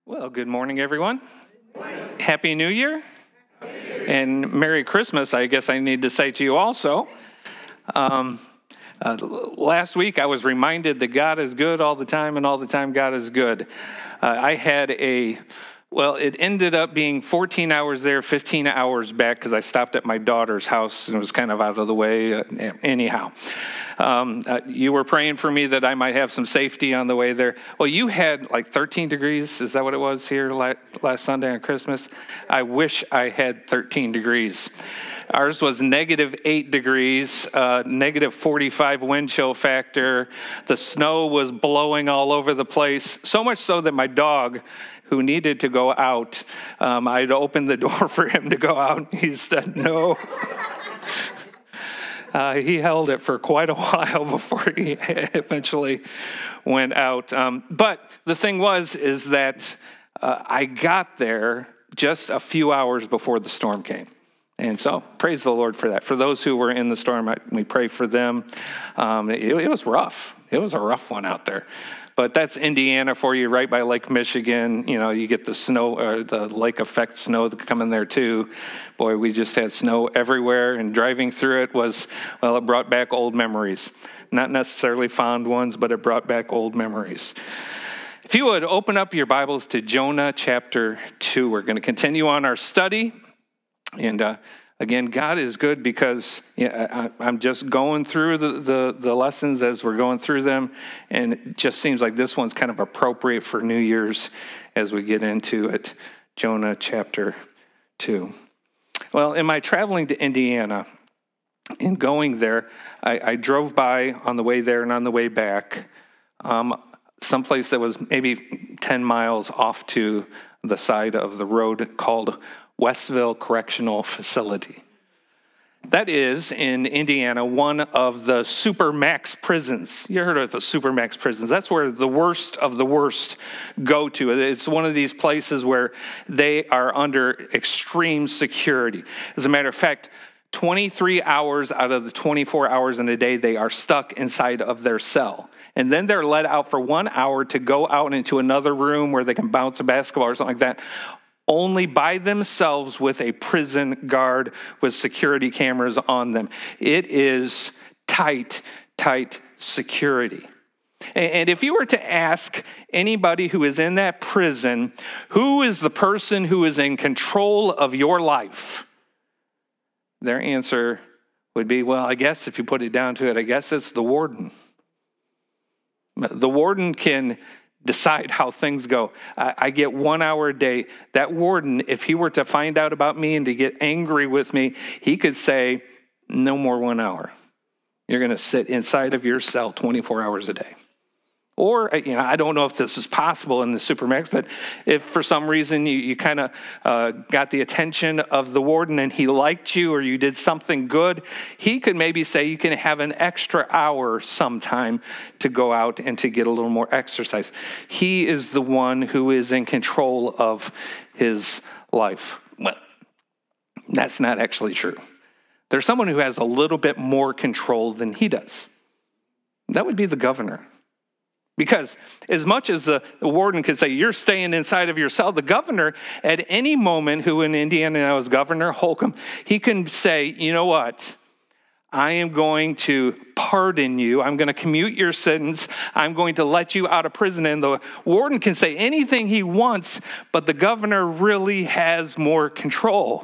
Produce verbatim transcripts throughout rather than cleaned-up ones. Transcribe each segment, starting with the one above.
Well, good morning, everyone. Happy New Year. And Merry Christmas, I guess I need to say to you also. Um, uh, last week, I was reminded that God is good all the time, and all the time God is good. Uh, I had a, well, it ended up being fourteen hours there, fifteen hours back, because I stopped at my daughter's house, and it was kind of out of the way. Uh, anyhow, um, uh, you were praying for me that I might have some safety on the way there. Well, you had like thirteen degrees. Is that what it was here last Sunday on Christmas? I wish I had thirteen degrees. Ours was negative eight degrees, uh, negative forty-five wind chill factor. The snow was blowing all over the place, so much so that my dog, who needed to go out, um, I'd opened the door for him to go out. He said no. Uh, he held it for quite a while before he eventually went out. Um, but the thing was, is that uh, I got there just a few hours before the storm came. And so praise the Lord for that. For those who were in the storm, I, we pray for them. Um, it, it was rough. It was a rough one out there. But that's Indiana for you, right by Lake Michigan. You know, you get the snow, or the lake effect snow that come in there too. Boy, we just had snow everywhere, and driving through it was, well, it brought back old memories. Not necessarily fond ones, but it brought back old memories. If you would open up your Bibles to Jonah chapter two, we're going to continue on our study. And uh, again, God is good because yeah, I, I'm just going through the, the, the lessons as we're going through them. And it just seems like this one's kind of appropriate for New Year's as we get into it. Jonah chapter two. Well, in my traveling to Indiana and going there, I, I drove by on the way there and on the way back, um, someplace that was maybe ten miles off to the side of the road called Westville Correctional Facility. That is, in Indiana, one of the supermax prisons. You heard of the supermax prisons. That's where the worst of the worst go to. It's one of these places where they are under extreme security. As a matter of fact, twenty-three hours out of the twenty-four hours in a day, they are stuck inside of their cell. And then they're let out for one hour to go out into another room where they can bounce a basketball or something like that, only by themselves with a prison guard with security cameras on them. It is tight, tight security. And if you were to ask anybody who is in that prison, who is the person who is in control of your life? Their answer would be, well, I guess if you put it down to it, I guess it's the warden. The warden can decide how things go. I, I get one hour a day. That warden, if he were to find out about me and to get angry with me, he could say, no more one hour. You're going to sit inside of your cell twenty-four hours a day. Or, you know, I don't know if this is possible in the Supermax, but if for some reason you, you kind of uh, got the attention of the warden and he liked you or you did something good, he could maybe say you can have an extra hour sometime to go out and to get a little more exercise. He is the one who is in control of his life. Well, that's not actually true. There's someone who has a little bit more control than he does. That would be the governor. Because as much as the, the warden could say, you're staying inside of your cell, the governor at any moment, who in Indiana now is Governor Holcomb, he can say, you know what? I am going to pardon you. I'm going to commute your sentence. I'm going to let you out of prison. And the warden can say anything he wants, but the governor really has more control.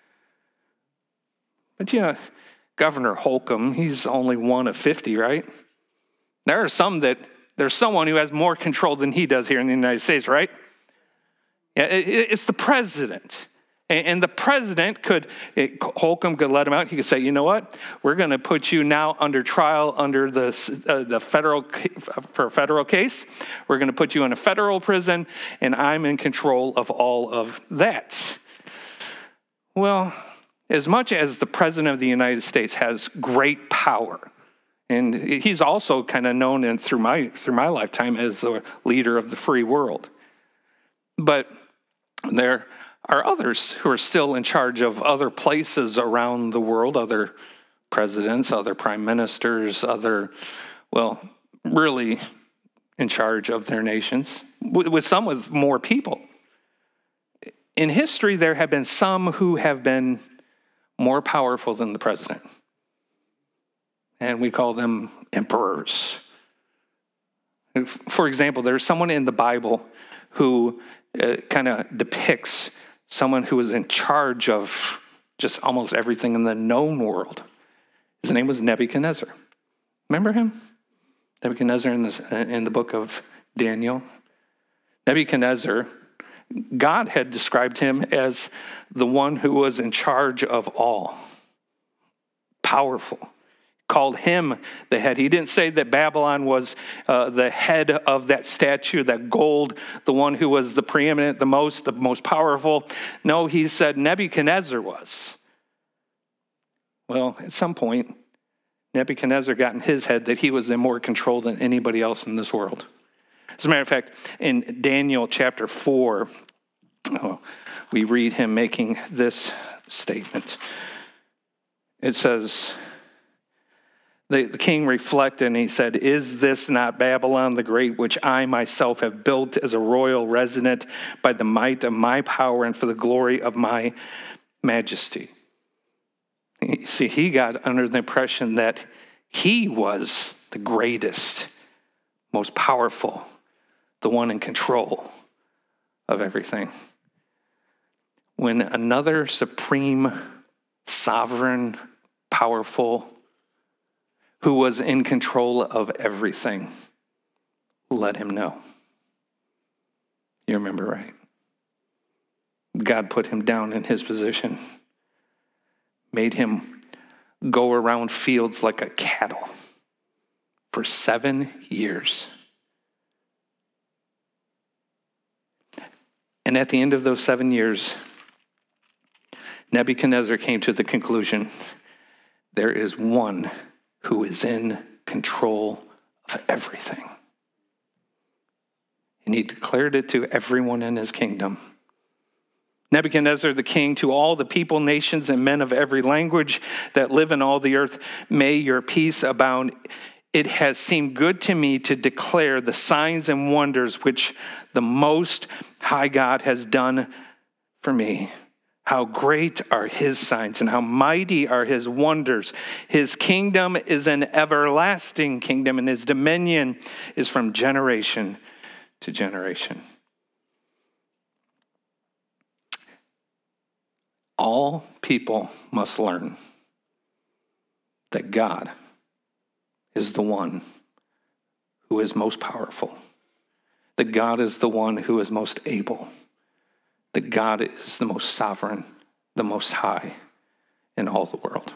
But you know, Governor Holcomb, he's only one of fifty, right? There are some that There's someone who has more control than he does here in the United States, right? Yeah, it's the president. And the president could, Holcomb could let him out. He could say, you know what? We're going to put you now under trial under the, uh, the federal, for a federal case. We're going to put you in a federal prison, and I'm in control of all of that. Well, as much as the president of the United States has great power, and he's also kind of known in, through my through my lifetime as the leader of the free world. But there are others who are still in charge of other places around the world, other presidents, other prime ministers, other, well, really in charge of their nations, with some with more people. in history, there have been some who have been more powerful than the president. And we call them emperors. For example, there's someone in the Bible who uh, kind of depicts someone who was in charge of just almost everything in the known world. His name was Nebuchadnezzar. Remember him? Nebuchadnezzar in, this, in the book of Daniel. Nebuchadnezzar, God had described him as the one who was in charge of all. Powerful. Called him the head. He didn't say that Babylon was uh, the head of that statue, that gold, the one who was the preeminent, the most, the most powerful. No, he said Nebuchadnezzar was. Well, at some point, Nebuchadnezzar got in his head that he was in more control than anybody else in this world. As a matter of fact, in Daniel chapter four, oh, we read him making this statement. It says, The, the king reflected and he said, "Is this not Babylon the Great, which I myself have built as a royal resident by the might of my power and for the glory of my majesty?" You see, he got under the impression that he was the greatest, most powerful, the one in control of everything. When another supreme, sovereign, powerful, who was in control of everything, let him know. You remember, right? God put him down in his position, made him go around fields like a cattle for seven years. And at the end of those seven years, Nebuchadnezzar came to the conclusion, there is one who is in control of everything. And he declared it to everyone in his kingdom. Nebuchadnezzar the king, to all the people, nations, and men of every language that live in all the earth, may your peace abound. It has seemed good to me to declare the signs and wonders which the Most High God has done for me. How great are his signs and how mighty are his wonders. His kingdom is an everlasting kingdom, and his dominion is from generation to generation. All people must learn that God is the one who is most powerful, that God is the one who is most able, that God is the most sovereign, the most high in all the world.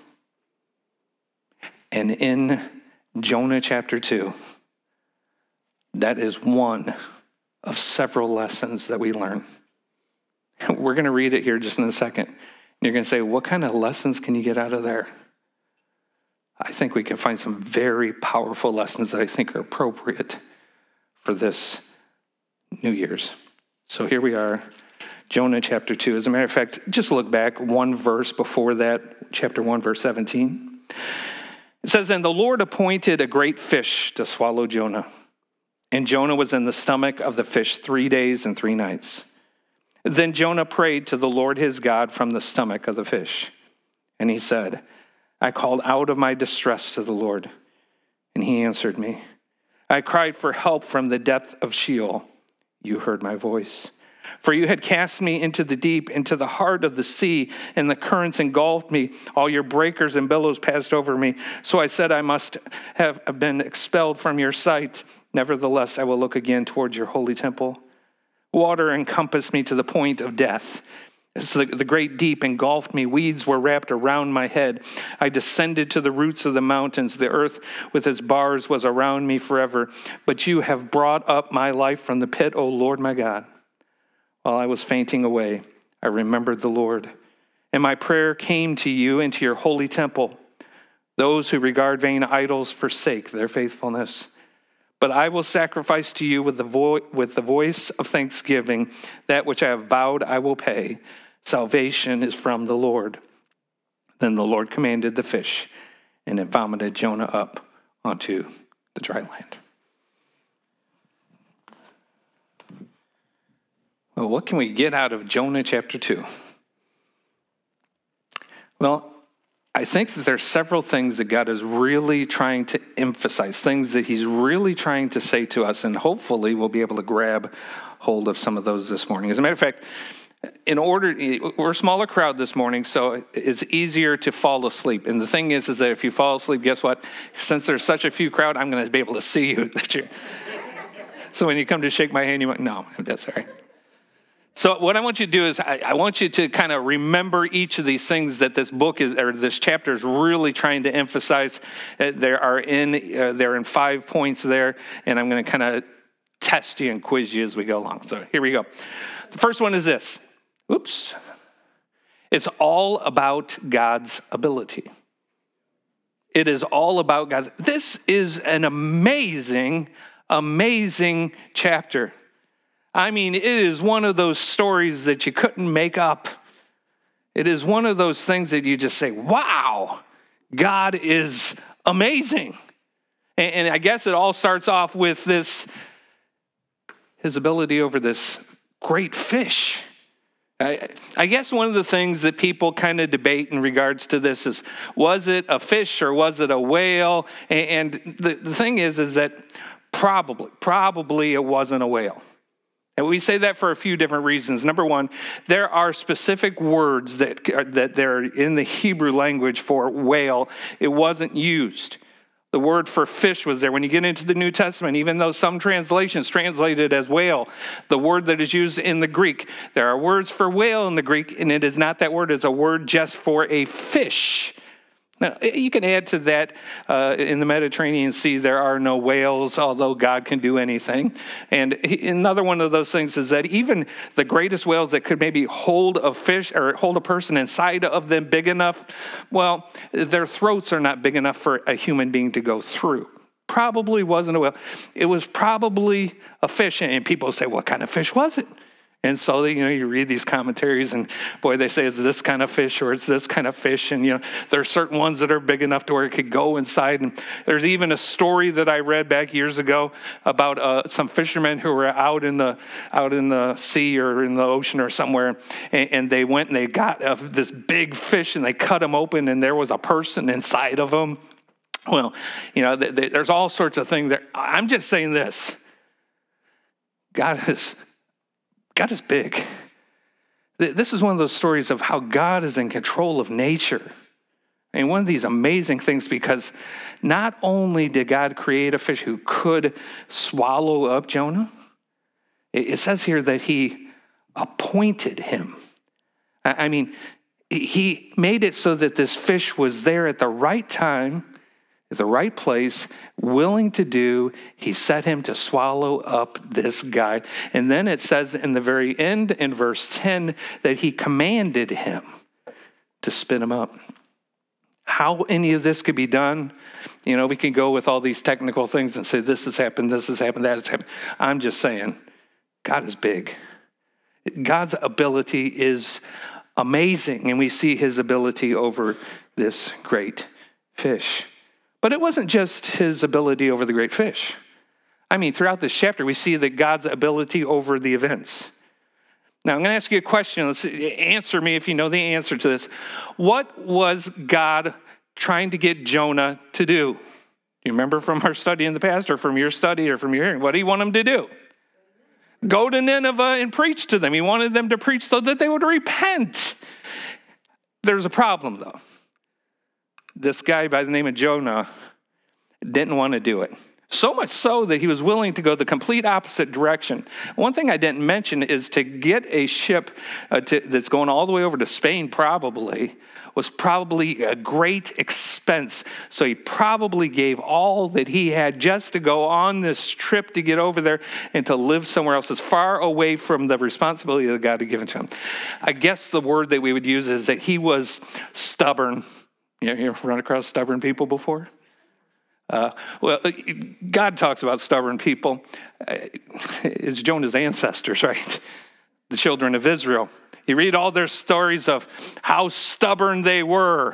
And in Jonah chapter two, that is one of several lessons that we learn. We're going to read it here just in a second. And you're going to say, what kind of lessons can you get out of there? I think we can find some very powerful lessons that I think are appropriate for this New Year's. So here we are. Jonah chapter two. As a matter of fact, just look back one verse before that, chapter one, verse seventeen. It says, "And the Lord appointed a great fish to swallow Jonah. And Jonah was in the stomach of the fish three days and three nights. Then Jonah prayed to the Lord his God from the stomach of the fish. And he said, I called out of my distress to the Lord, and he answered me. I cried for help from the depth of Sheol. You heard my voice. For you had cast me into the deep, into the heart of the sea, and the currents engulfed me. All your breakers and billows passed over me. So I said, I must have been expelled from your sight. Nevertheless, I will look again towards your holy temple. Water encompassed me to the point of death. As the, the great deep engulfed me, weeds were wrapped around my head. I descended to the roots of the mountains. The earth with its bars was around me forever. But you have brought up my life from the pit, O Lord my God. While I was fainting away, I remembered the Lord, and my prayer came to you into your holy temple. Those who regard vain idols forsake their faithfulness. But I will sacrifice to you with the, vo- with the voice of thanksgiving. That which I have vowed I will pay. Salvation is from the Lord. Then the Lord commanded the fish, and it vomited Jonah up onto the dry land. Well, what can we get out of Jonah chapter two? Well, I think that there's several things that God is really trying to emphasize, things that he's really trying to say to us, and hopefully we'll be able to grab hold of some of those this morning. As a matter of fact, in order, we're a smaller crowd this morning, so it's easier to fall asleep. And the thing is, is that if you fall asleep, guess what? Since there's such a few crowd, I'm going to be able to see you. So when you come to shake my hand, you might, no, that's all right. So what I want you to do is I, I want you to kind of remember each of these things that this book is, or this chapter is really trying to emphasize. Uh, there are in, uh, they're in five points there, and I'm going to kind of test you and quiz you as we go along. So here we go. The first one is this. Oops. It's all about God's ability. It is all about God's. This is an amazing, amazing chapter. I mean, it is one of those stories that you couldn't make up. It is one of those things that you just say, wow, God is amazing. And, and I guess it all starts off with this, his ability over this great fish. I, I guess one of the things that people kind of debate in regards to this is, was it a fish or was it a whale? And, and the, the thing is, is that probably, probably it wasn't a whale. And we say that for a few different reasons. Number one, there are specific words that, that they're in the Hebrew language for whale. It wasn't used. The word for fish was there. When you get into the New Testament, even though some translations translate it as whale, the word that is used in the Greek, there are words for whale in the Greek, and it is not that word. It's a word just for a fish. Now, you can add to that, uh, in the Mediterranean Sea, there are no whales, although God can do anything. And another one of those things is that even the greatest whales that could maybe hold a fish or hold a person inside of them big enough, well, their throats are not big enough for a human being to go through. Probably wasn't a whale. It was probably a fish. And people say, what kind of fish was it? And so, you know, you read these commentaries and, boy, they say it's this kind of fish or it's this kind of fish. And, you know, there are certain ones that are big enough to where it could go inside. And there's even a story that I read back years ago about uh, some fishermen who were out in the out in the sea or in the ocean or somewhere. And, and they went and they got uh, this big fish and they cut him open and there was a person inside of him. Well, you know, th- th- there's all sorts of things there. I'm just saying this. God is... God is big. This is one of those stories of how God is in control of nature. And one of these amazing things, because not only did God create a fish who could swallow up Jonah, it says here that he appointed him. I mean, he made it so that this fish was there at the right time, at the right place, willing to do. He set him to swallow up this guy. And then it says in the very end, in verse ten, that he commanded him to spit him up. How any of this could be done, you know, we can go with all these technical things and say, this has happened, this has happened, that has happened. I'm just saying, God is big. God's ability is amazing, and we see his ability over this great fish. But it wasn't just his ability over the great fish. I mean, throughout this chapter, we see that God's ability over the events. Now, I'm going to ask you a question. Let's answer me if you know the answer to this. What was God trying to get Jonah to do? Do you remember from our study in the past or from your study or from your hearing? What did he want him to do? Go to Nineveh and preach to them. He wanted them to preach so that they would repent. There's a problem, though. This guy by the name of Jonah didn't want to do it. So much so that he was willing to go the complete opposite direction. One thing I didn't mention is to get a ship uh, to, that's going all the way over to Spain probably was probably a great expense. So he probably gave all that he had just to go on this trip to get over there and to live somewhere else as far away from the responsibility that God had given to him. I guess the word that we would use is that he was stubborn. You know, you ever run across stubborn people before? Uh, well, God talks about stubborn people. It's Jonah's ancestors, right? The children of Israel. You read all their stories of how stubborn they were.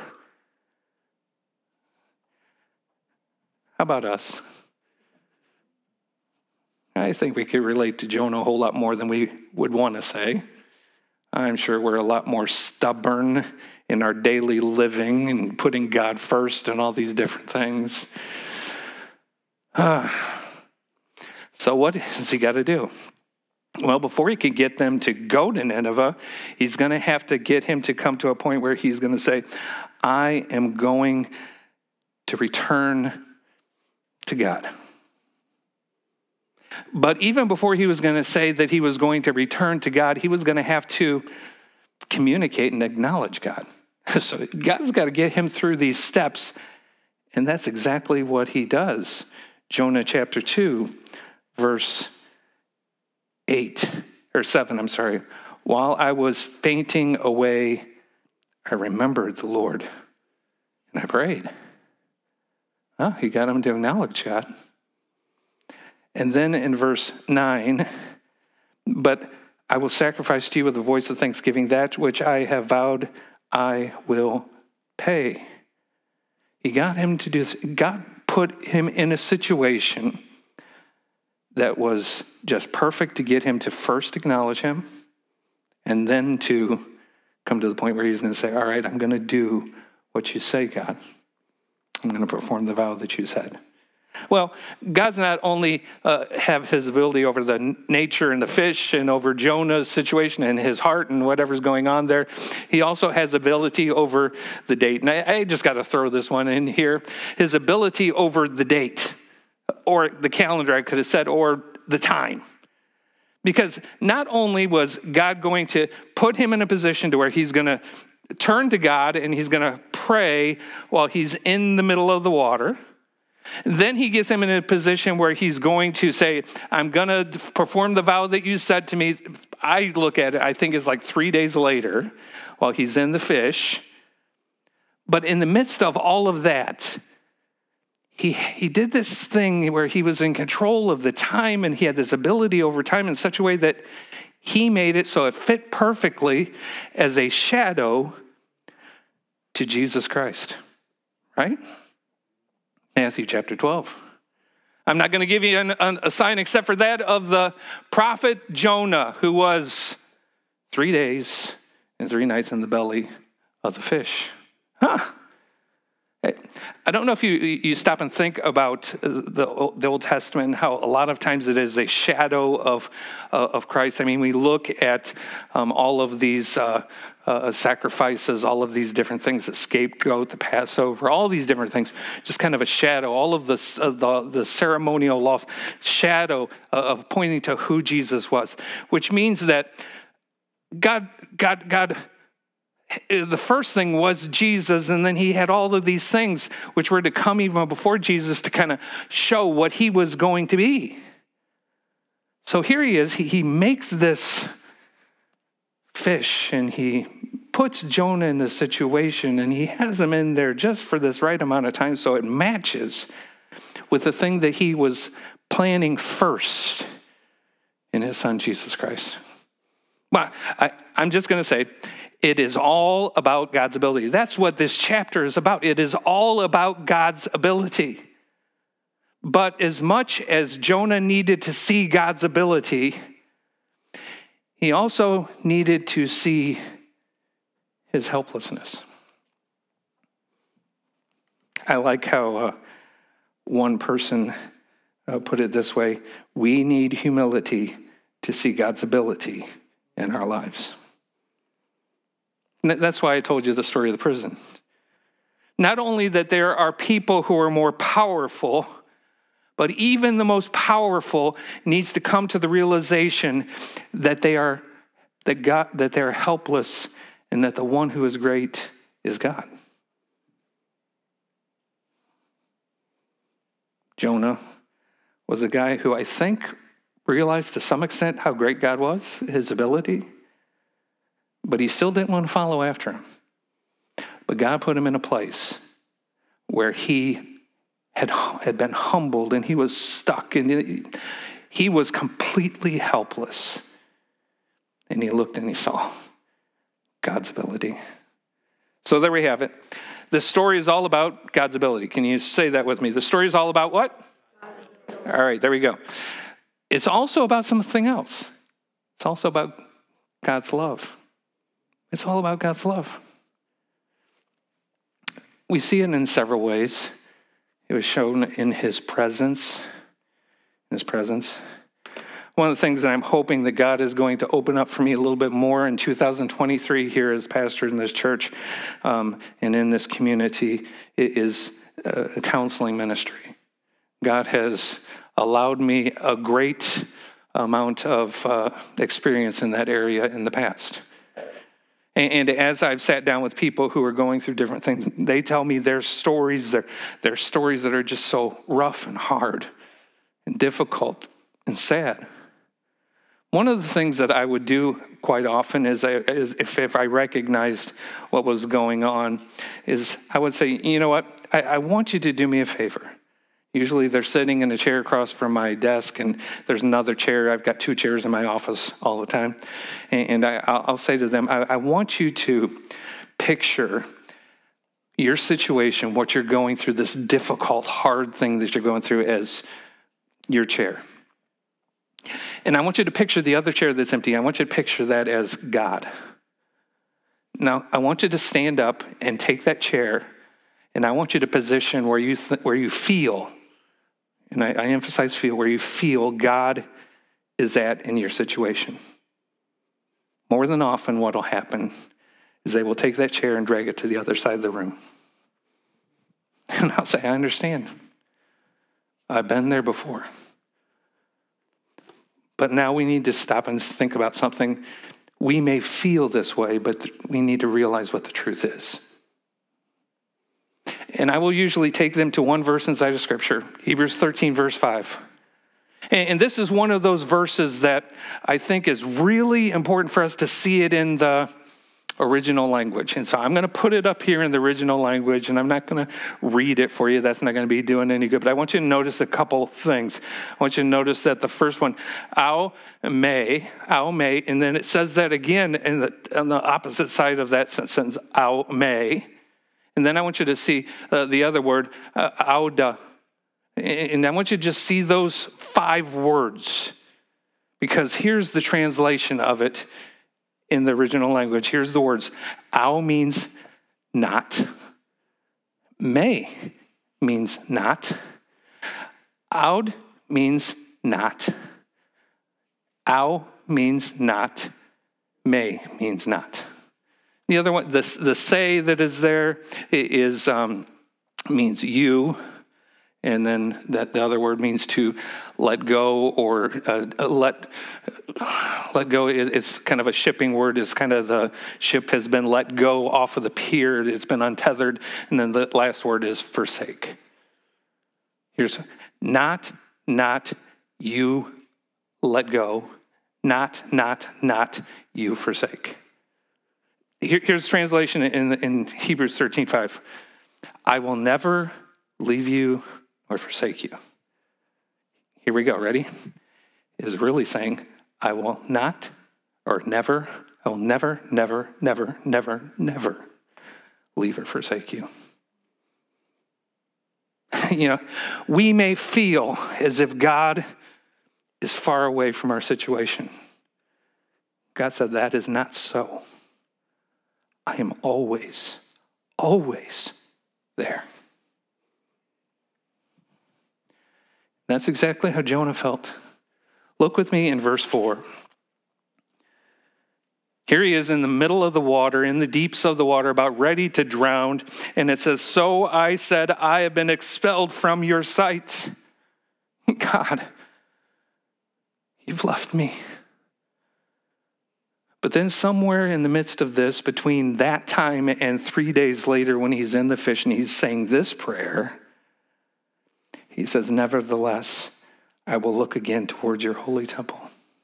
How about us? I think we could relate to Jonah a whole lot more than we would want to say. I'm sure we're a lot more stubborn in our daily living and putting God first and all these different things. Uh, so what has he got to do? Well, before he can get them to go to Nineveh, he's going to have to get him to come to a point where he's going to say, I am going to return to God. But even before he was going to say that he was going to return to God, he was going to have to communicate and acknowledge God. So God's got to get him through these steps, and that's exactly what he does. Jonah chapter two, verse eight, or seven, I'm sorry. While I was fainting away, I remembered the Lord, and I prayed. Oh, he got him to acknowledge God. And then in verse nine, but I will sacrifice to you with the voice of thanksgiving. That which I have vowed, I will pay. He got him to do this. God put him in a situation that was just perfect to get him to first acknowledge him and then to come to the point where he's going to say, all right, I'm going to do what you say, God. I'm going to perform the vow that you said. Well, God's not only uh, have his ability over the nature and the fish and over Jonah's situation and his heart and whatever's going on there. He also has ability over the date. And I, I just got to throw this one in here. His ability over the date, or the calendar, I could have said, or the time. Because not only was God going to put him in a position to where he's going to turn to God and he's going to pray while he's in the middle of the water. Then he gets him in a position where he's going to say, I'm going to perform the vow that you said to me. I look at it, I think it's like three days later while he's in the fish. But in the midst of all of that, he, he did this thing where he was in control of the time and he had this ability over time in such a way that he made it so it fit perfectly as a shadow to Jesus Christ, right? Matthew chapter twelve. I'm not going to give you an, an, a sign except for that of the prophet Jonah, who was three days and three nights in the belly of the fish. Huh. I don't know if you, you stop and think about the, the Old Testament, how a lot of times it is a shadow of, uh, of Christ. I mean, we look at um, all of these uh, uh, sacrifices, all of these different things, the scapegoat, the Passover, all these different things, just kind of a shadow, all of the, uh, the, the ceremonial laws, shadow of pointing to who Jesus was, which means that God, God, God, the first thing was Jesus, and then he had all of these things which were to come even before Jesus to kind of show what he was going to be. So here he is, he, he makes this fish, and he puts Jonah in this situation, and he has him in there just for this right amount of time so it matches with the thing that he was planning first in his son, Jesus Christ. Well, I, I'm just going to say, it is all about God's ability. That's what this chapter is about. It is all about God's ability. But as much as Jonah needed to see God's ability, he also needed to see his helplessness. I like how uh, one person uh, put it this way: we need humility to see God's ability in our lives. And that's why I told you the story of the prison. Not only that there are people who are more powerful, but even the most powerful needs to come to the realization that they are that God that they are helpless, and that the one who is great is God. Jonah was a guy who I think realized to some extent how great God was, his ability, but he still didn't want to follow after him. But God put him in a place where he had, had been humbled, and he was stuck, and he, he was completely helpless. And he looked and he saw God's ability. So there we have it. The story is all about God's ability. Can you say that with me? The story is all about what? All right, there we go. it's also about something else. It's also about God's love. It's all about God's love. We see it in several ways. It was shown in his presence. In his presence. One of the things that I'm hoping that God is going to open up for me a little bit more in two thousand twenty-three here as pastor in this church um, and in this community is a counseling ministry. God has allowed me a great amount of uh, experience in that area in the past. And as I've sat down with people who are going through different things, they tell me their stories, their, their stories that are just so rough and hard and difficult and sad. One of the things that I would do quite often is, I, is if, if I recognized what was going on, is I would say, you know what, I, I want you to do me a favor. Usually they're sitting in a chair across from my desk, and there's another chair. I've got two chairs in my office all the time. And I, I'll say to them, I, I want you to picture your situation, what you're going through, this difficult, hard thing that you're going through as your chair. And I want you to picture the other chair that's empty. I want you to picture that as God. Now, I want you to stand up and take that chair, and I want you to position where you th- where you feel, and I, I emphasize feel, where you feel God is at in your situation. More than often, what will happen is they will take that chair and drag it to the other side of the room. And I'll say, I understand. I've been there before. But now we need to stop and think about something. We may feel this way, but we need to realize what the truth is. And I will usually take them to one verse inside of Scripture, Hebrews thirteen, verse five. And this is one of those verses that I think is really important for us to see it in the original language. And so I'm going to put it up here in the original language, and I'm not going to read it for you. That's not going to be doing any good. But I want you to notice a couple things. I want you to notice that the first one, au me, au me, and then it says that again in the, on the opposite side of that sentence, au me. And then I want you to see uh, the other word, uh, auda. And I want you to just see those five words, because here's the translation of it in the original language. Here's the words. Au means not. Me means not. Aud means not. Au means not. Me means not. The other one, the, the say that is there is um, means you, and then that the other word means to let go or uh, let let go. It's kind of a shipping word. It's kind of the ship has been let go off of the pier. It's been untethered, and then the last word is forsake. Here's not, not you let go, not, not, not you forsake. Here, here's translation in, in Hebrews thirteen five. I will never leave you or forsake you. Here we go, ready? It is really saying, I will not or never, I will never, never, never, never, never leave or forsake you. You know, we may feel as if God is far away from our situation. God said that is not so. I am always, always there. That's exactly how Jonah felt. Look with me in verse four. Here he is in the middle of the water, in the deeps of the water, about ready to drown. And it says, so I said, I have been expelled from your sight. God, you've left me. But then somewhere in the midst of this, between that time and three days later when he's in the fish and he's saying this prayer, he says, nevertheless, I will look again towards your holy temple.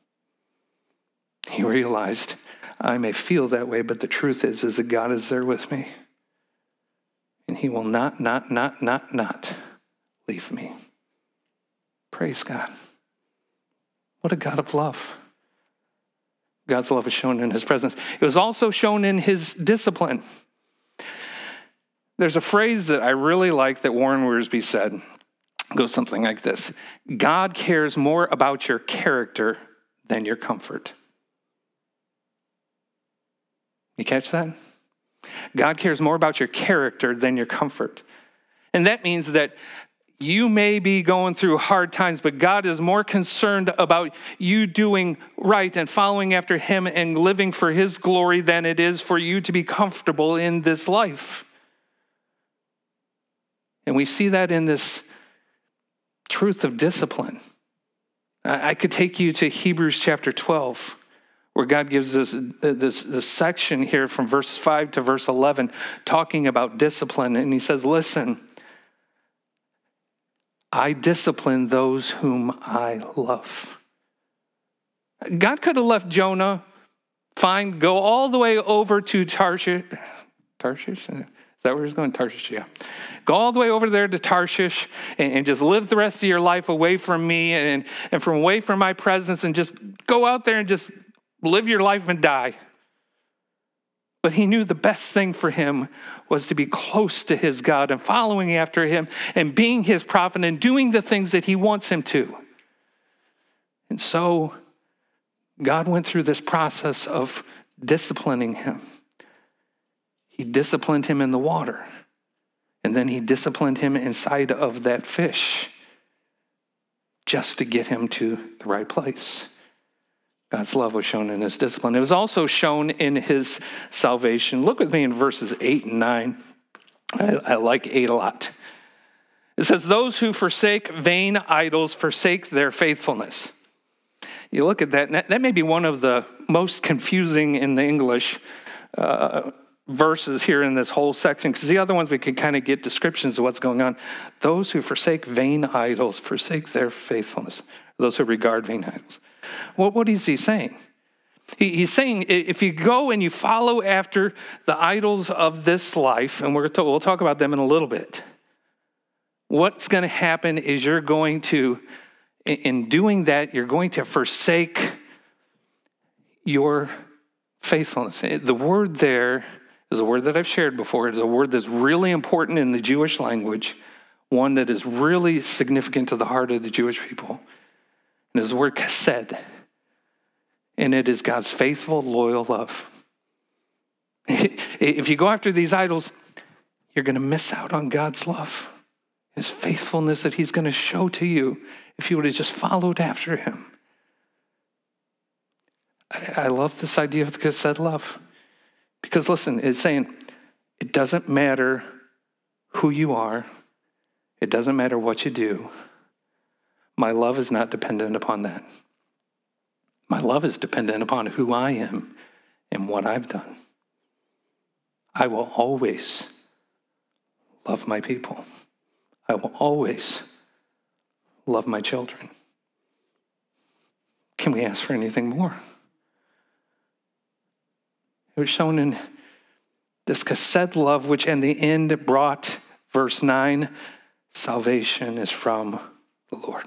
He realized, I may feel that way, but the truth is, is that God is there with me. And he will not, not, not, not, not leave me. Praise God. What a God of love. God's love is shown in his presence. It was also shown in his discipline. There's a phrase that I really like that Warren Wiersbe said. It goes something like this. God cares more about your character than your comfort. You catch that? God cares more about your character than your comfort. And that means that you may be going through hard times, but God is more concerned about you doing right and following after him and living for his glory than it is for you to be comfortable in this life. And we see that in this truth of discipline. I could take you to Hebrews chapter twelve, where God gives us this, this section here from verse five to verse eleven, talking about discipline. And he says, listen, I discipline those whom I love. God could have left Jonah, fine, go all the way over to Tarshish. Tarshish? Is that where he's going? Tarshish, yeah. Go all the way over there to Tarshish and, and just live the rest of your life away from me and, and from away from my presence, and just go out there and just live your life and die. But he knew the best thing for him was to be close to his God and following after him and being his prophet and doing the things that he wants him to. And so God went through this process of disciplining him. He disciplined him in the water, and then he disciplined him inside of that fish just to get him to the right place. God's love was shown in his discipline. It was also shown in his salvation. Look with me in verses eight and nine. I, I like eight a lot. It says, those who forsake vain idols forsake their faithfulness. You look at that, and that, that may be one of the most confusing in the English uh, verses here in this whole section, because the other ones we can kind of get descriptions of what's going on. Those who forsake vain idols forsake their faithfulness. Those who regard vain idols. Well, what is he saying? He, he's saying if you go and you follow after the idols of this life, and we're to, we'll talk about them in a little bit, what's going to happen is you're going to, in doing that, you're going to forsake your faithfulness. The word there is a word that I've shared before. It's a word that's really important in the Jewish language, one that is really significant to the heart of the Jewish people. And it's the word chesed. And it is God's faithful, loyal love. If you go after these idols, you're going to miss out on God's love, his faithfulness that he's going to show to you if you would have just followed after him. I, I love this idea of the chesed love. Because listen, it's saying it doesn't matter who you are. It doesn't matter what you do. My love is not dependent upon that. My love is dependent upon who I am and what I've done. I will always love my people. I will always love my children. Can we ask for anything more? It was shown in this chesed love, which in the end brought, verse nine, salvation is from the Lord.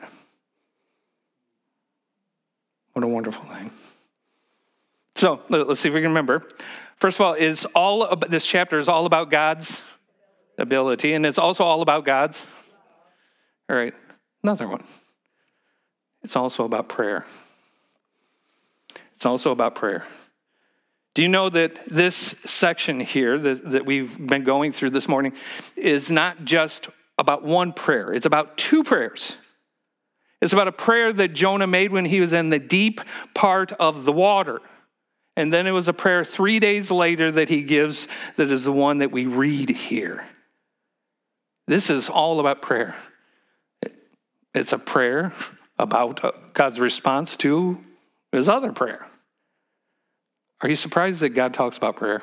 What a wonderful thing. So let's see if we can remember. First of all, is all about, this chapter is all about God's ability, and it's also all about God's. All right, another one. It's also about prayer. It's also about prayer. Do you know that this section here that, that we've been going through this morning is not just about one prayer? It's about two prayers. It's about a prayer that Jonah made when he was in the deep part of the water. And then it was a prayer three days later that he gives that is the one that we read here. This is all about prayer. It's a prayer about God's response to his other prayer. Are you surprised that God talks about prayer?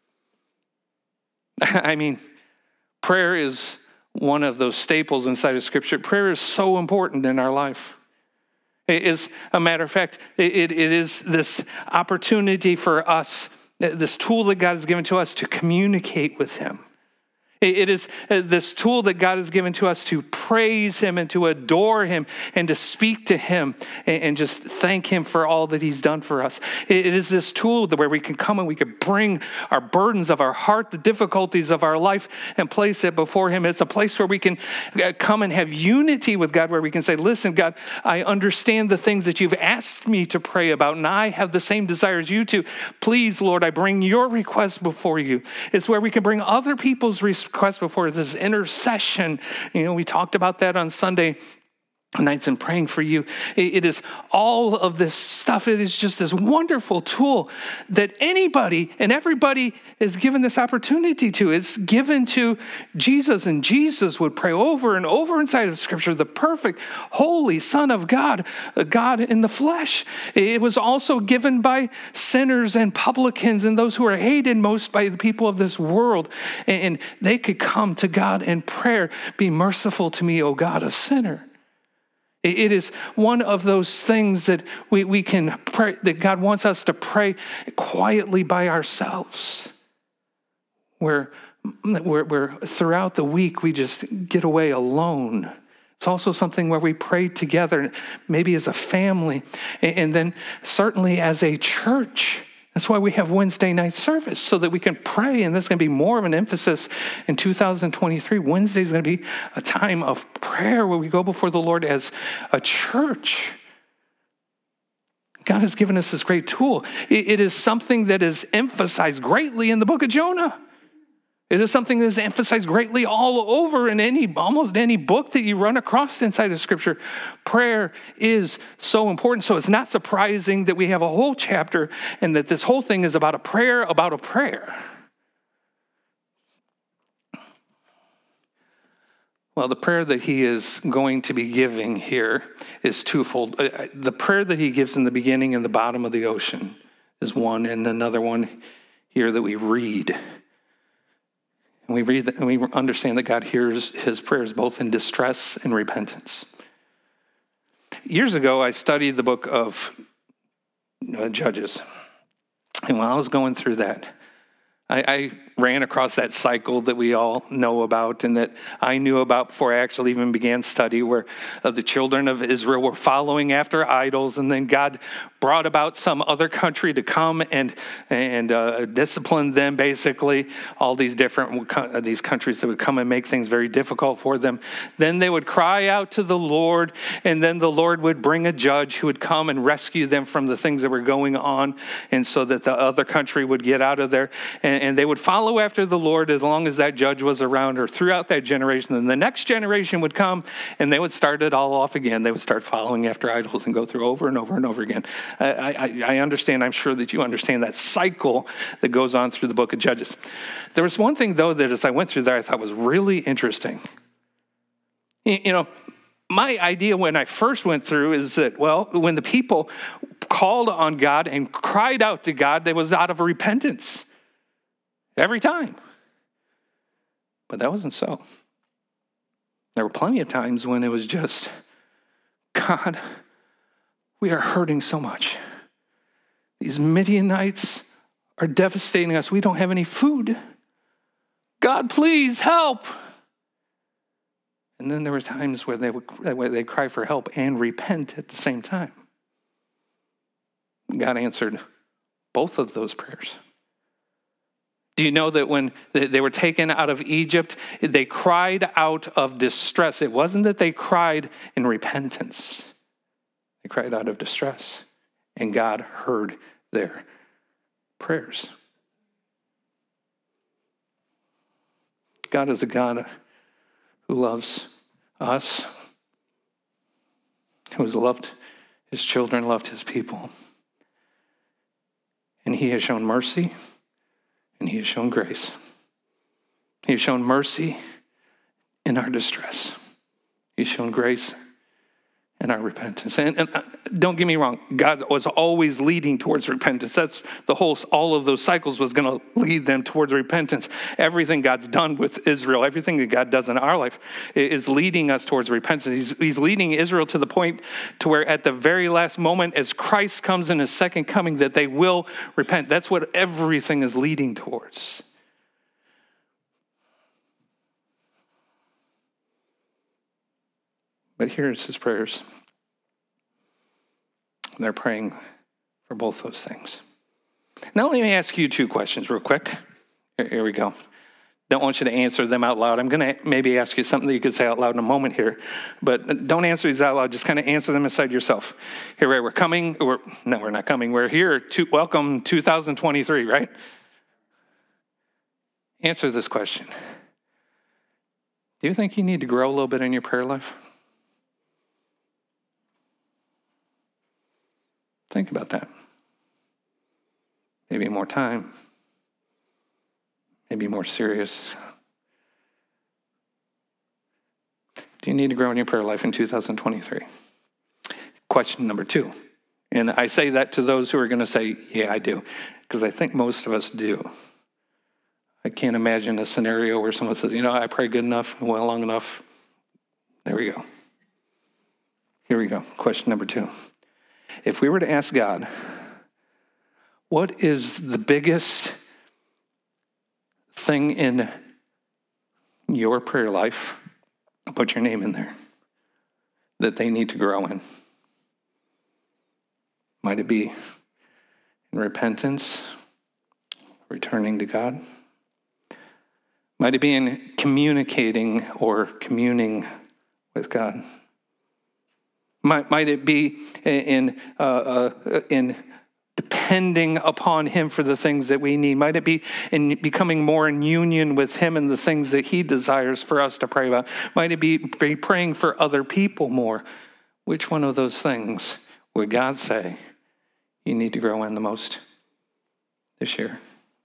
I mean, prayer is one of those staples inside of Scripture. Prayer is so important in our life. It is, a matter of fact, it, it is this opportunity for us, this tool that God has given to us to communicate with him. It is this tool that God has given to us to praise him and to adore him and to speak to him and just thank him for all that he's done for us. It is this tool where we can come and we can bring our burdens of our heart, the difficulties of our life, and place it before him. It's a place where we can come and have unity with God, where we can say, listen, God, I understand the things that you've asked me to pray about, and I have the same desires you do. Please, Lord, I bring your request before you. It's where we can bring other people's requests before us. This intercession. You know, we talked about that on Sunday nights and praying for you. It is all of this stuff. It is just this wonderful tool that anybody and everybody is given this opportunity to. It's given to Jesus, and Jesus would pray over and over inside of Scripture, the perfect, holy Son of God, God in the flesh. It was also given by sinners and publicans and those who are hated most by the people of this world. And they could come to God in prayer, be merciful to me, O God, a sinner. It is one of those things that we, we can pray, that God wants us to pray quietly by ourselves. Where, where, where throughout the week we just get away alone. It's also something where we pray together, maybe as a family, and then certainly as a church. That's why we have Wednesday night service, so that we can pray, and that's going to be more of an emphasis in two thousand twenty-three. Wednesday is going to be a time of prayer where we go before the Lord as a church. God has given us this great tool. It is something that is emphasized greatly in the book of Jonah. It is something that is emphasized greatly all over in any, almost any book that you run across inside of Scripture. Prayer is so important. So it's not surprising that we have a whole chapter and that this whole thing is about a prayer about a prayer. Well, the prayer that he is going to be giving here is twofold. The prayer that he gives in the beginning and the bottom of the ocean is one, and another one here that we read. And we read that, and we understand that God hears his prayers both in distress and repentance. Years ago, I studied the book of uh, Judges. And while I was going through that, I, I ran across that cycle that we all know about and that I knew about before I actually even began study, where uh, the children of Israel were following after idols, and then God brought about some other country to come and and uh, discipline them, basically, all these different uh, these countries that would come and make things very difficult for them. Then they would cry out to the Lord, and then the Lord would bring a judge who would come and rescue them from the things that were going on, and so that the other country would get out of there, and, and they would follow after the Lord as long as that judge was around, or throughout that generation. Then the next generation would come, and they would start it all off again. They would start following after idols and go through over and over and over again. I, I, I understand, I'm sure that you understand that cycle that goes on through the book of Judges. There was one thing, though, that as I went through there, I thought was really interesting. You know, my idea when I first went through is that, well, when the people called on God and cried out to God, that was out of repentance. Every time. But that wasn't so. There were plenty of times when it was just, God, we are hurting so much. These Midianites are devastating us. We don't have any food. God, please help. And then there were times where they would where they'd cry for help and repent at the same time. God answered both of those prayers. Do you know that when they were taken out of Egypt, they cried out of distress? It wasn't that they cried in repentance. They cried out of distress, and God heard their prayers. God is a God who loves us, who has loved his children, loved his people. And he has shown mercy. And he has shown grace. He has shown mercy in our distress. He's shown grace in our repentance. And, and uh, don't get me wrong, God was always leading towards repentance. That's the whole, all of those cycles was going to lead them towards repentance. Everything God's done with Israel, everything that God does in our life is leading us towards repentance. He's, he's leading Israel to the point to where at the very last moment, as Christ comes in his second coming, that they will repent. That's what everything is leading towards. But here's his prayers. They're praying for both those things. Now let me ask you two questions real quick. Here we go. Don't want you to answer them out loud. I'm going to maybe ask you something that you could say out loud in a moment here, but don't answer these out loud. Just kind of answer them inside yourself. Here, right, we're coming. We're, no, we're not coming. We're here. To, welcome two thousand twenty-three, right? Answer this question. Do you think you need to grow a little bit in your prayer life? Think about that. Maybe more time. Maybe more serious. Do you need to grow in your prayer life in two thousand twenty-three? Question number two. And I say that to those who are going to say, yeah, I do. Because I think most of us do. I can't imagine a scenario where someone says, you know, I pray good enough, well long enough. There we go. Here we go. Question number two. If we were to ask God, what is the biggest thing in your prayer life, put your name in there, that they need to grow in? Might it be in repentance, returning to God? Might it be in communicating or communing with God? Might, might it be in uh, uh, in depending upon him for the things that we need? Might it be in becoming more in union with him and the things that he desires for us to pray about? Might it be, be praying for other people more? Which one of those things would God say you need to grow in the most this year?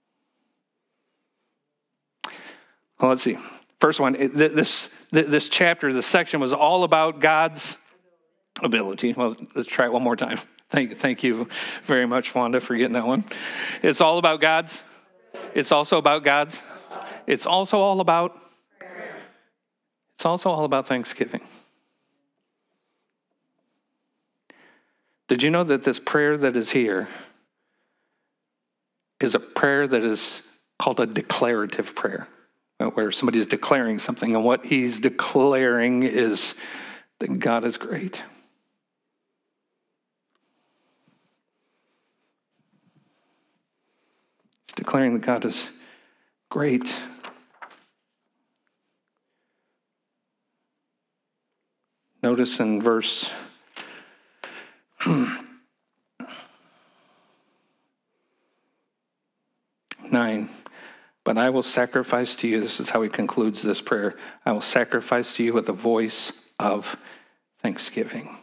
Well, let's see. First one, this, this chapter, this section was all about God's ability. Well, let's try it one more time. Thank, thank you very much, Wanda, for getting that one. It's all about God's. It's also about God's. It's also all about. It's also all about Thanksgiving. Did you know that this prayer that is here is a prayer that is called a declarative prayer, where somebody's declaring something, and what he's declaring is that God is great. He's declaring that God is great. Notice in verse nine, but I will sacrifice to you, this is how he concludes this prayer, I will sacrifice to you with a voice of thanksgiving.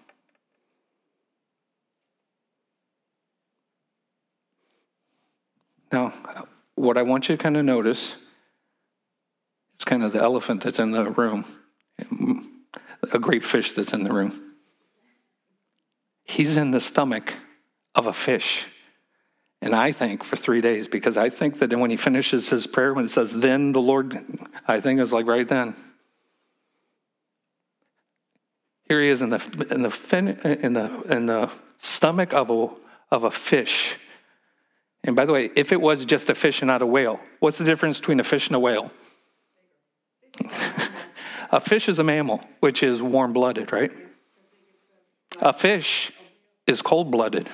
Now, what I want you to kind of notice is kind of the elephant that's in the room, a great fish that's in the room. He's in the stomach of a fish. And I think for three days, because I think that when he finishes his prayer, when it says, then the Lord, I think it's like right then. Here he is in the in the fin, in the in the stomach of a of a fish. And by the way, if it was just a fish and not a whale, what's the difference between a fish and a whale? A fish is a mammal, which is warm-blooded, right? A fish is cold-blooded.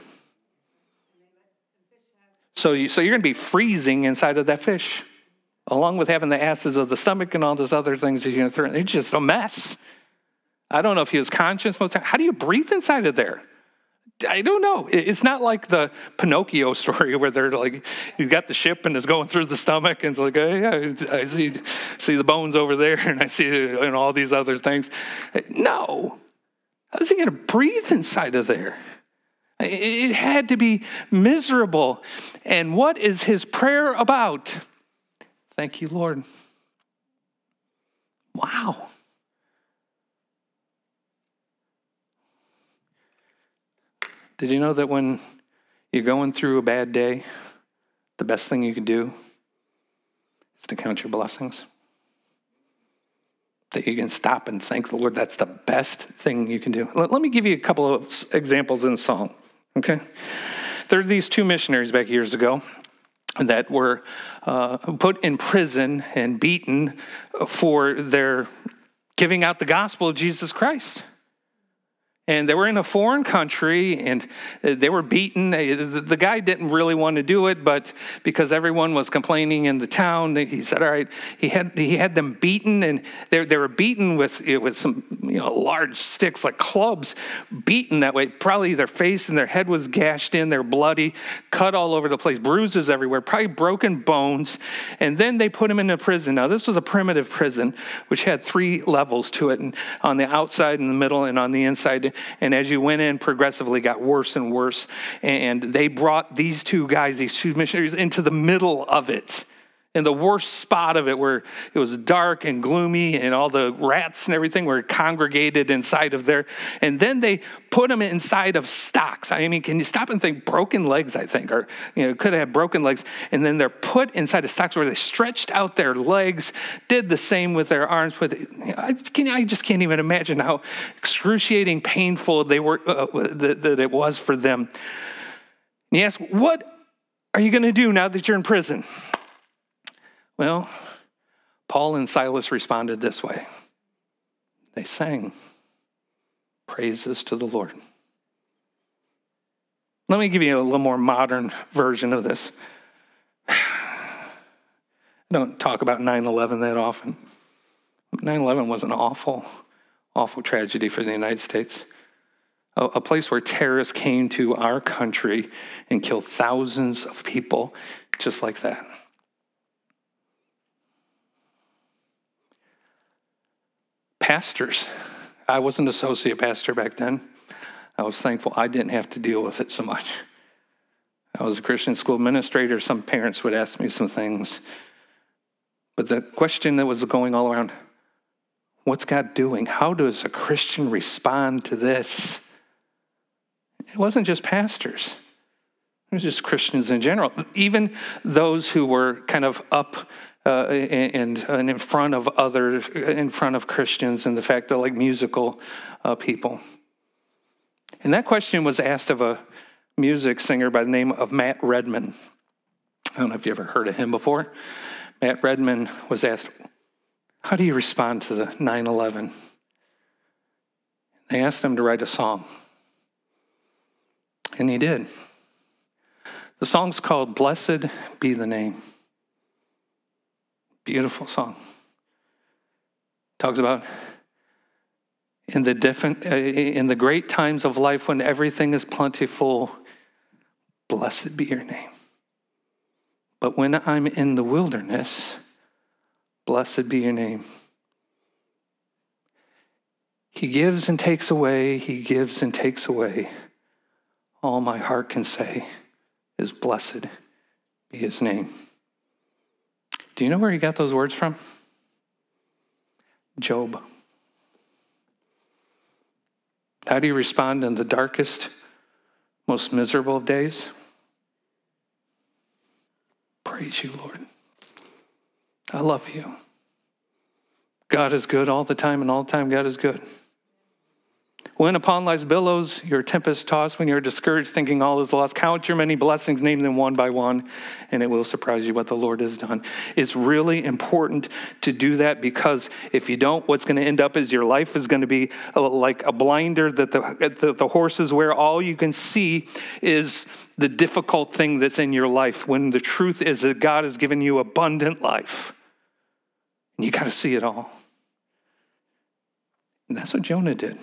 So, you, so you're going to be freezing inside of that fish, along with having the acids of the stomach and all those other things that you're going to throw in. It's just a mess. I don't know if he was conscious most of the time. How do you breathe inside of there? I don't know. It's not like the Pinocchio story where they're like, you've got the ship and it's going through the stomach and it's like, oh, yeah, I see, see the bones over there and I see and all these other things. No. How's he going to breathe inside of there? It had to be miserable. And what is his prayer about? Thank you, Lord. Wow. Did you know that when you're going through a bad day, the best thing you can do is to count your blessings? That you can stop and thank the Lord. That's the best thing you can do. Let, let me give you a couple of examples in song, okay? There are these two missionaries back years ago that were uh, put in prison and beaten for their giving out the gospel of Jesus Christ. And they were in a foreign country, and they were beaten. The guy didn't really want to do it, but because everyone was complaining in the town, he said, all right, he had he had them beaten, and they, they were beaten with, it was some you know large sticks like clubs, beaten that way. Probably their face and their head was gashed in, they're bloody, cut all over the place, bruises everywhere, probably broken bones. And then they put him in a prison. Now, this was a primitive prison, which had three levels to it, and on the outside, in the middle, and on the inside. And as you went in, progressively got worse and worse. And they brought these two guys, these two missionaries, into the middle of it, in the worst spot of it, where it was dark and gloomy, and all the rats and everything were congregated inside of there. And then they put them inside of stocks. I mean, can you stop and think? Broken legs, I think, or you know, could have broken legs. And then they're put inside of stocks where they stretched out their legs, did the same with their arms. With I, can, I just can't even imagine how excruciating, painful they were uh, that, that it was for them. And he asked, "What are you going to do now that you're in prison?" Well, Paul and Silas responded this way. They sang praises to the Lord. Let me give you a little more modern version of this. I don't talk about nine eleven that often. nine eleven was an awful, awful tragedy for the United States. A, a place where terrorists came to our country and killed thousands of people just like that. Pastors. I was an associate pastor back then. I was thankful I didn't have to deal with it so much. I was a Christian school administrator. Some parents would ask me some things. But the question that was going all around, what's God doing? How does a Christian respond to this? It wasn't just pastors. It was just Christians in general. Even those who were kind of up Uh, and, and in front of others, in front of Christians, and the fact they're like musical uh, people. And that question was asked of a music singer by the name of Matt Redman. I don't know if you ever heard of him before. Matt Redman was asked, how do you respond to the nine eleven? They asked him to write a song. And he did. The song's called Blessed Be the Name. Beautiful song. Talks about in the different, uh, in the great times of life when everything is plentiful, blessed be your name. But when I'm in the wilderness, blessed be your name. He gives and takes away, he gives and takes away. All my heart can say is blessed be his name. Do you know where he got those words from? Job. How do you respond in the darkest, most miserable of days? Praise you, Lord. I love you. God is good all the time, and all the time God is good. When upon life's billows, your tempest tossed, when you're discouraged, thinking all is lost, count your many blessings, name them one by one, and it will surprise you what the Lord has done. It's really important to do that, because if you don't, what's going to end up is your life is going to be like a blinder that the, the, the horses wear. All you can see is the difficult thing that's in your life, when the truth is that God has given you abundant life. And you got to see it all. And that's what Jonah did.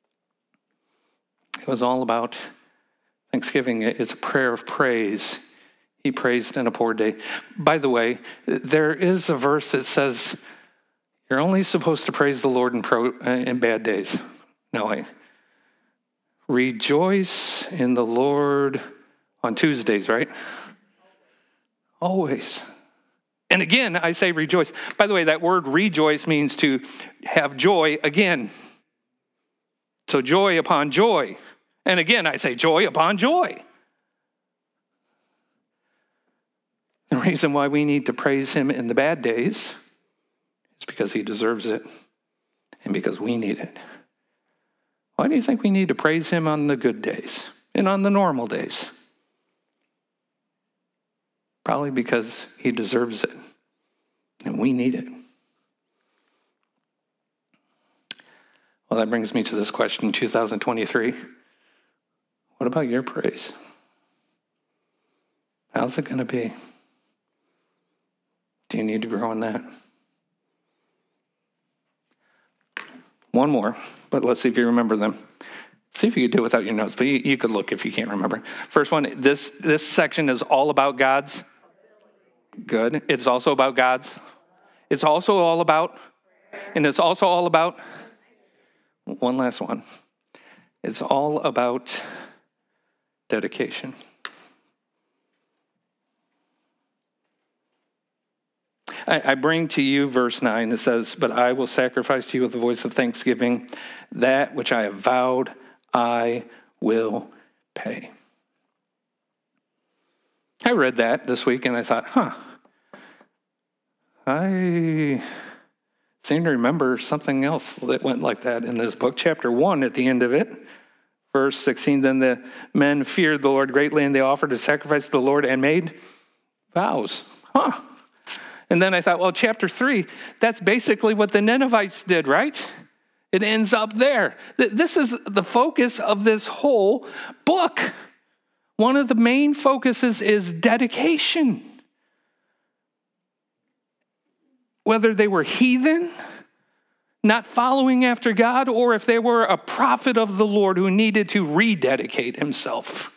It was all about Thanksgiving. It's a prayer of praise. He praised in a poor day. By the way, there is a verse that says you're only supposed to praise the Lord in, pro, in bad days. No, wait. Rejoice in the Lord on Tuesdays, right? Always. And again, I say rejoice. By the way, that word rejoice means to have joy again. So joy upon joy. And again, I say joy upon joy. The reason why we need to praise him in the bad days is because he deserves it and because we need it. Why do you think we need to praise him on the good days and on the normal days? Probably because he deserves it and we need it. Well, that brings me to this question in two thousand twenty-three. What about your praise? How's it going to be? Do you need to grow in that? One more, but let's see if you remember them. See if you could do it without your notes, but you, you could look if you can't remember. First one, this, this section is all about God's. Good. It's also about God's. It's also all about, and it's also all about, one last one. It's all about dedication. I bring to you verse nine that says, but I will sacrifice to you with the voice of thanksgiving. That which I have vowed, I will pay. I read that this week and I thought, huh, I seem to remember something else that went like that in this book. Chapter one, at the end of it, verse sixteen, then the men feared the Lord greatly and they offered a sacrifice to the Lord and made vows. Huh. And then I thought, well, chapter three, that's basically what the Ninevites did, right? It ends up there. This is the focus of this whole book. One of the main focuses is dedication. Whether they were heathen, not following after God, or if they were a prophet of the Lord who needed to rededicate himself.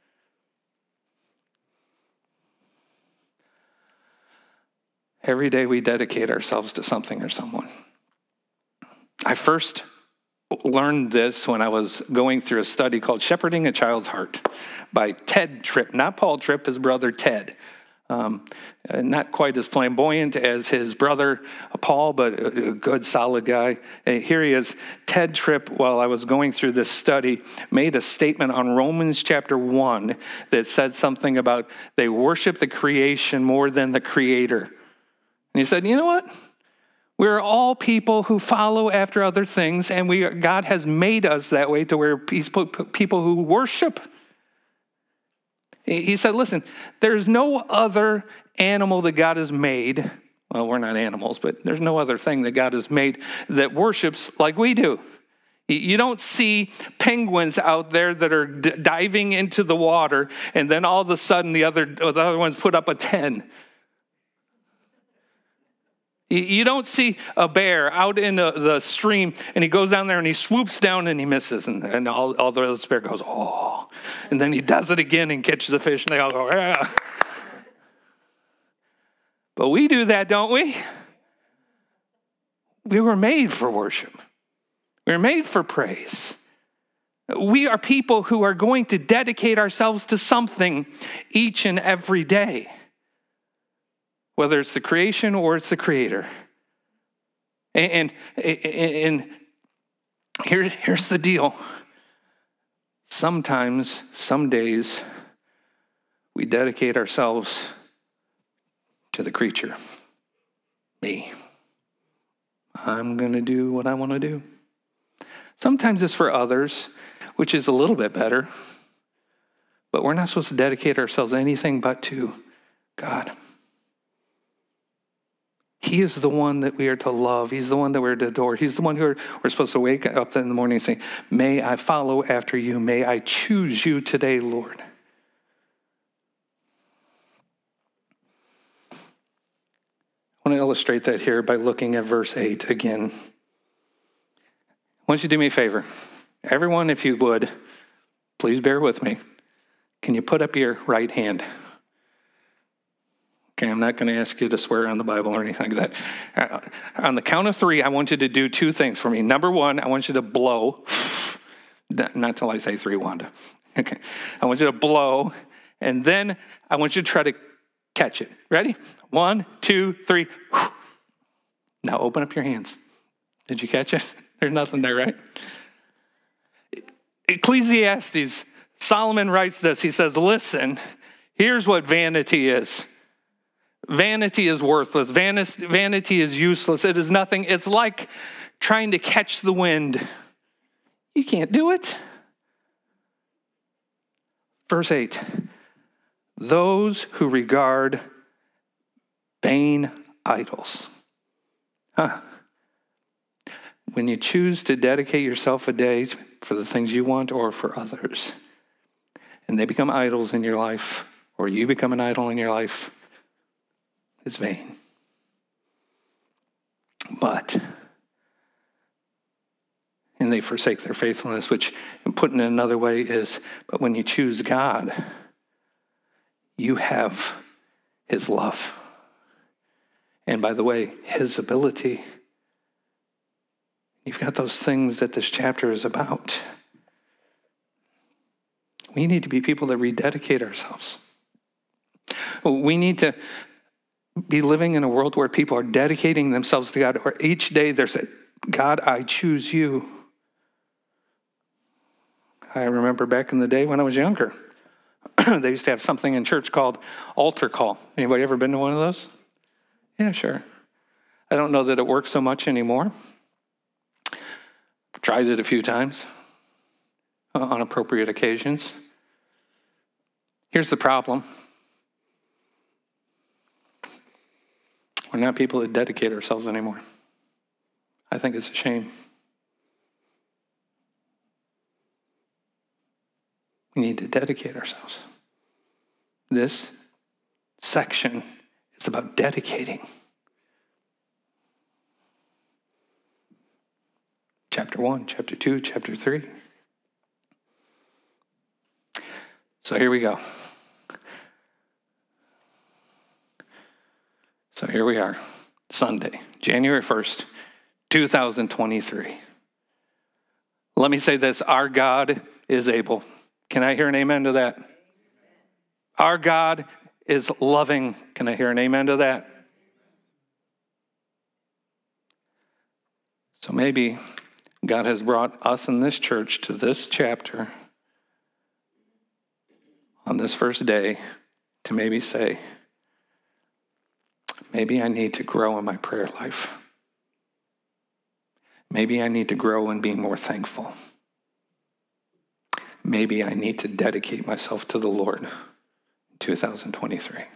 Every day we dedicate ourselves to something or someone. I first learned this when I was going through a study called Shepherding a Child's Heart by Ted Tripp, not Paul Tripp, his brother Ted. Um, not quite as flamboyant as his brother Paul, but a, a good, solid guy. And here he is. Ted Tripp, while I was going through this study, made a statement on Romans chapter one that said something about they worship the creation more than the creator. And he said, you know what? We're all people who follow after other things, and we are, God has made us that way to where people who worship. He said, listen, there's no other animal that God has made. Well, we're not animals, but there's no other thing that God has made that worships like we do. You don't see penguins out there that are d- diving into the water, and then all of a sudden the other, the other ones put up a ten. You don't see a bear out in the, the stream, and he goes down there and he swoops down and he misses. And, and all, all the other bear goes, oh. And then he does it again and catches the fish, and they all go, yeah. But we do that, don't we? We were made for worship. We were made for praise. We are people who are going to dedicate ourselves to something each and every day. Whether it's the creation or it's the creator. And, and, and here, here's the deal. Sometimes, some days, we dedicate ourselves to the creature. Me. I'm going to do what I want to do. Sometimes it's for others, which is a little bit better. But we're not supposed to dedicate ourselves to anything but to God. He is the one that we are to love. He's the one that we're to adore. He's the one who are, we're supposed to wake up in the morning and say, may I follow after you. May I choose you today, Lord. I want to illustrate that here by looking at verse eight again. I want you to do me a favor. Everyone, if you would, please bear with me. Can you put up your right hand? Okay, I'm not going to ask you to swear on the Bible or anything like that. Uh, on the count of three, I want you to do two things for me. Number one, I want you to blow. Not till I say three, Wanda. Okay, I want you to blow, and then I want you to try to catch it. Ready? One, two, three. Now open up your hands. Did you catch it? There's nothing there, right? Ecclesiastes, Solomon writes this. He says, listen, here's what vanity is. Vanity is worthless. Vanity is useless. It is nothing. It's like trying to catch the wind. You can't do it. Verse eight. Those who regard vain idols. Huh. when you choose to dedicate yourself a day for the things you want or for others, and they become idols in your life, or you become an idol in your life, it's vain. But, and they forsake their faithfulness, which, put in another way, is, but when you choose God, you have his love. And by the way, his ability. You've got those things that this chapter is about. We need to be people that rededicate ourselves. We need to be living in a world where people are dedicating themselves to God, where each day they're saying, God, I choose you. I remember back in the day when I was younger, they used to have something in church called altar call. Anybody ever been to one of those? Yeah, sure. I don't know that it works so much anymore. Tried it a few times on appropriate occasions. Here's the problem. We're not people that dedicate ourselves anymore. I think it's a shame. We need to dedicate ourselves. This section is about dedicating. Chapter one, chapter two, chapter three. So here we go. So here we are, Sunday, January first, two thousand twenty-three. Let me say this, our God is able. Can I hear an amen to that? Our God is loving. Can I hear an amen to that? So maybe God has brought us in this church to this chapter on this first day to maybe say, maybe I need to grow in my prayer life. Maybe I need to grow in being more thankful. Maybe I need to dedicate myself to the Lord in two thousand twenty-three.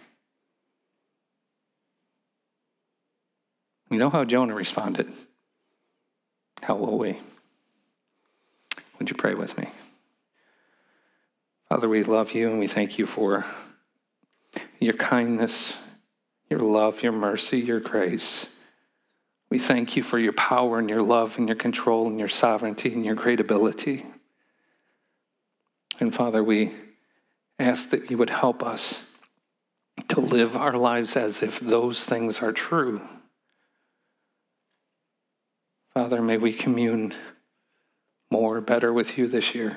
We know how Jonah responded. How will we? Would you pray with me? Father, we love you and we thank you for your kindness, your love, your mercy, your grace. We thank you for your power and your love and your control and your sovereignty and your great ability. And Father, we ask that you would help us to live our lives as if those things are true. Father, may we commune more, better with you this year.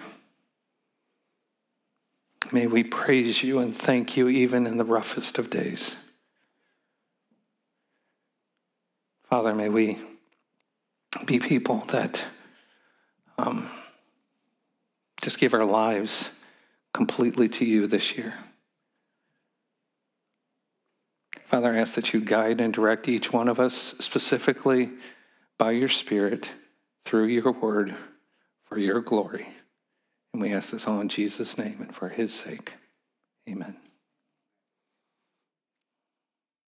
May we praise you and thank you even in the roughest of days. Father, may we be people that um, just give our lives completely to you this year. Father, I ask that you guide and direct each one of us specifically by your Spirit through your word for your glory. And we ask this all in Jesus' name and for his sake. Amen.